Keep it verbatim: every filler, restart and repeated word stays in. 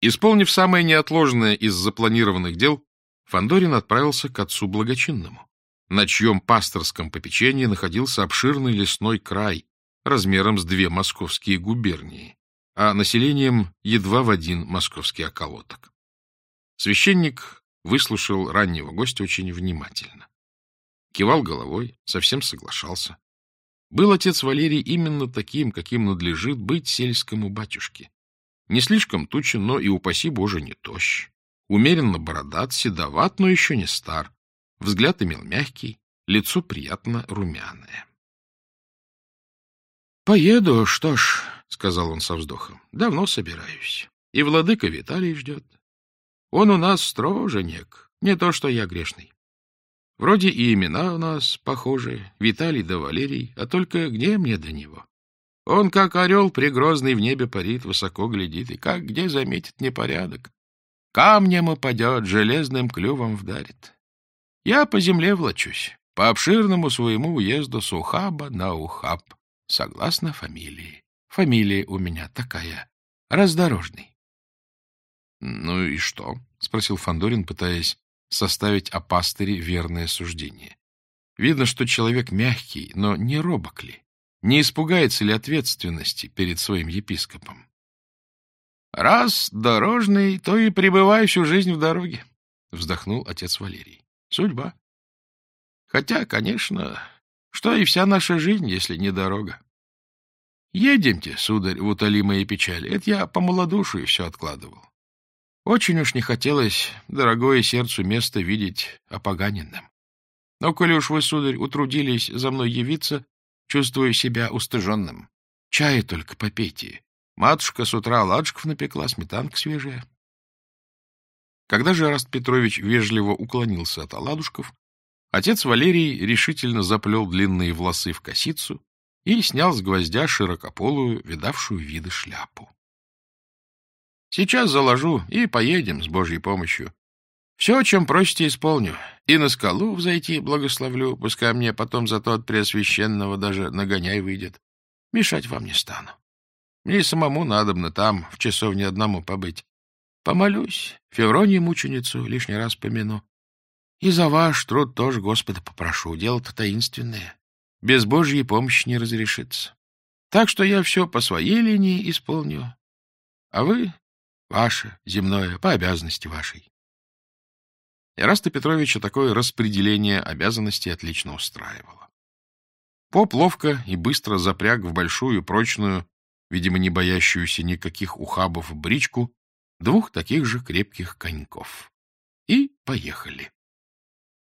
Исполнив самое неотложное из запланированных дел, Фандорин отправился к отцу Благочинному, на чьем пасторском попечении находился обширный лесной край размером с две московские губернии, а населением едва в один московский околоток. Священник выслушал раннего гостя очень внимательно. Кивал головой, совсем соглашался. Был отец Валерий именно таким, каким надлежит быть сельскому батюшке. Не слишком тучен, но и, упаси Боже, не тощ. Умеренно бородат, седоват, но еще не стар. Взгляд имел мягкий, лицо приятно румяное. — Поеду, что ж, — сказал он со вздохом, — давно собираюсь. И владыка Виталий ждет. Он у нас строженек, не то что я грешный. Вроде и имена у нас похожи, Виталий да Валерий, а только где мне до него? Он, как орел пригрозный, в небе парит, высоко глядит, и как где заметит непорядок. Камнем упадет, железным клювом вдарит. Я по земле влачусь, по обширному своему уезду с ухаба на ухаб, согласно фамилии. Фамилия у меня такая — Раздорожный. — Ну и что? — спросил Фандорин, пытаясь составить о пастыре верное суждение. Видно, что человек мягкий, но не робок ли? Не испугается ли ответственности перед своим епископом? — Раз дорожный, то и пребывай всю жизнь в дороге, — вздохнул отец Валерий. — Судьба. Хотя, конечно, что и вся наша жизнь, если не дорога. Едемте, сударь, в утолимые печали. Это я по малодушию все откладывал. Очень уж не хотелось дорогое сердцу место видеть опоганенным. Но, коли уж вы, сударь, утрудились за мной явиться, чувствую себя устыженным. Чая только попейте. Матушка с утра оладушков напекла, сметанка свежая. Когда же Эраст Петрович вежливо уклонился от оладушков, отец Валерий решительно заплел длинные волосы в косицу и снял с гвоздя широкополую, видавшую виды шляпу. Сейчас заложу и поедем с Божьей помощью. Все, о чем просите, исполню. И на скалу взойти благословлю, пускай мне потом зато от Преосвященного даже нагоняй выйдет. Мешать вам не стану. Мне и самому надобно там в часовне одному побыть. Помолюсь, Февронию мученицу лишний раз помяну. И за ваш труд тоже Господа попрошу. Дело-то таинственное. Без Божьей помощи не разрешится. Так что я все по своей линии исполню. А вы — ваше, земное, по обязанности вашей. Эраста Петровича такое распределение обязанностей отлично устраивало. Поп ловко и быстро запряг в большую, прочную, видимо, не боящуюся никаких ухабов бричку, двух таких же крепких коньков. И поехали.